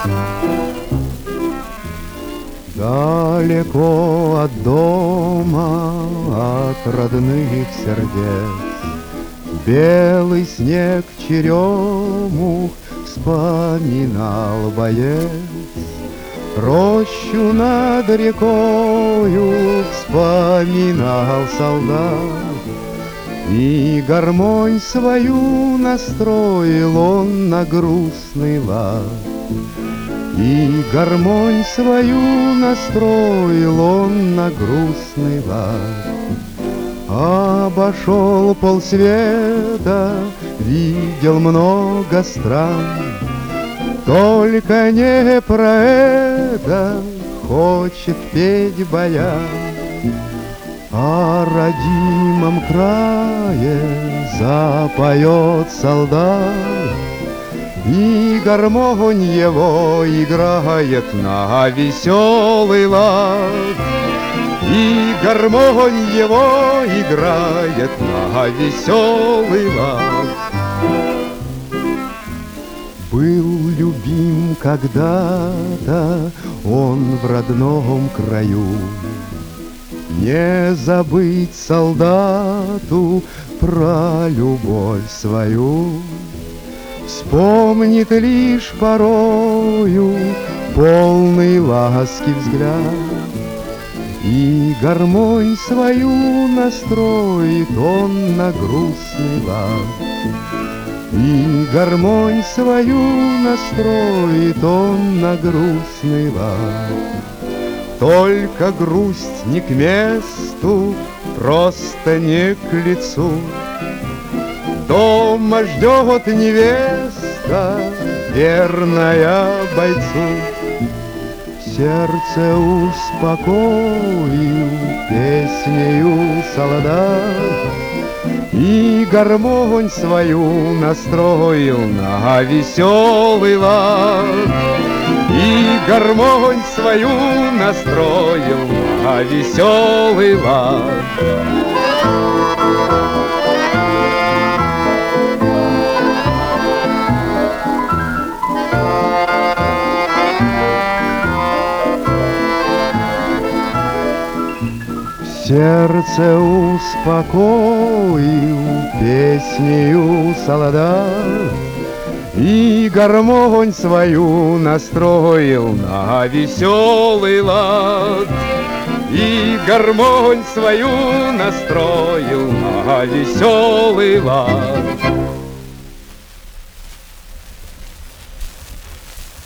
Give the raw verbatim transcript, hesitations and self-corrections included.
Далеко от дома, от родных сердец, белый снег черемух вспоминал боец. Рощу над рекою вспоминал солдат, и гармонь свою настроил он на грустный лад. И гармонь свою настроил он на грустный лад. Обошел полсвета, видел много стран, только не про это хочет петь баян. О родимом крае запоет солдат, и гармонь его играет на веселый лад. И гармонь его играет на веселый лад. Был любим когда-то он в родном краю, не забыть солдату про любовь свою. Вспомнит лишь порою полный ласки взгляд, и гармонь свою настроит он на грустный лад. И гармонь свою настроит он на грустный лад. Только грусть не к месту, просто не к лицу. Дома ждет невеста, верная бойцу. Сердце успокоил песнею солдат, и гармонь свою настроил на веселый лад. И гармонь свою настроил на веселый лад. Сердце успокоил песнею солдат, и гармонь свою настроил на веселый лад. И гармонь свою настроил на веселый лад.